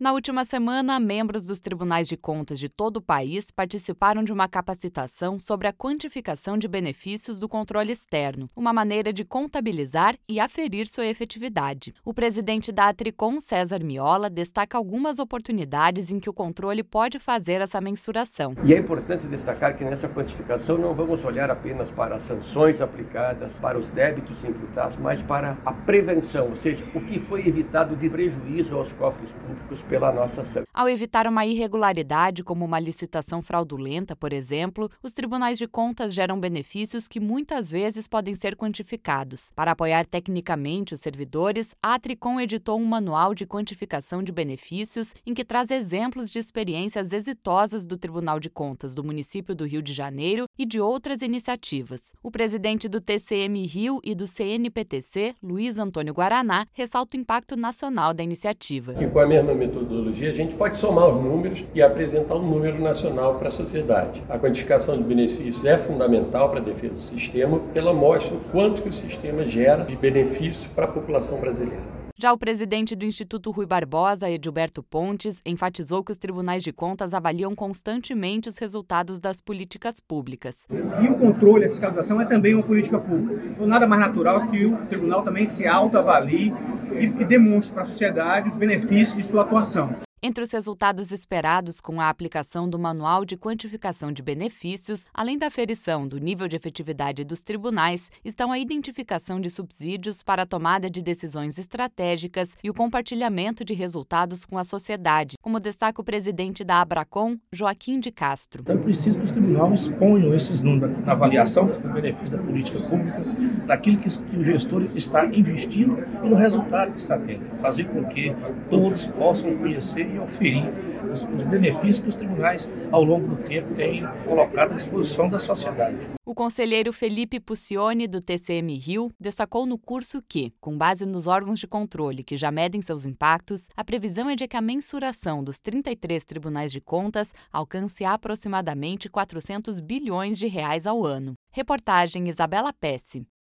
Na última semana, membros dos tribunais de contas de todo o país participaram de uma capacitação sobre a quantificação de benefícios do controle externo, uma maneira de contabilizar e aferir sua efetividade. O presidente da Atricom, César Miola, destaca algumas oportunidades em que o controle pode fazer essa mensuração. E é importante destacar que nessa quantificação não vamos olhar apenas para as sanções aplicadas, para os débitos imputados, mas para a prevenção, ou seja, o que foi evitado de prejuízo aos cofres públicos pela nossa ação. Ao evitar uma irregularidade, como uma licitação fraudulenta, por exemplo, os tribunais de contas geram benefícios que muitas vezes podem ser quantificados. Para apoiar tecnicamente os servidores, a Atricom editou um manual de quantificação de benefícios em que traz exemplos de experiências exitosas do Tribunal de Contas do município do Rio de Janeiro e de outras iniciativas. O presidente do TCM Rio e do CNPTC, Luiz Antônio Guaraná, ressalta o impacto nacional da iniciativa. Com a mesma metodologia, a gente pode somar os números e apresentar um número nacional para a sociedade. A quantificação de benefícios é fundamental para a defesa do sistema, porque ela mostra o quanto que o sistema gera de benefício para a população brasileira. Já o presidente do Instituto Rui Barbosa, Edilberto Pontes, enfatizou que os tribunais de contas avaliam constantemente os resultados das políticas públicas. E o controle, a fiscalização é também uma política pública. Então, nada mais natural que o tribunal também se autoavalie e demonstre para a sociedade os benefícios de sua atuação. Entre os resultados esperados com a aplicação do Manual de Quantificação de Benefícios, além da aferição do nível de efetividade dos tribunais, estão a identificação de subsídios para a tomada de decisões estratégicas e o compartilhamento de resultados com a sociedade, como destaca o presidente da Abracom, Joaquim de Castro. Então é preciso que os tribunais exponham esses números na avaliação do benefício da política pública, daquilo que o gestor está investindo e no resultado que está tendo. Fazer com que todos possam conhecer e oferir os benefícios que os tribunais, ao longo do tempo, têm colocado à disposição da sociedade. O conselheiro Felipe Puccioni, do TCM Rio, destacou no curso que, com base nos órgãos de controle que já medem seus impactos, a previsão é de que a mensuração dos 33 tribunais de contas alcance aproximadamente 400 bilhões de reais ao ano. Reportagem Isabela Pesce.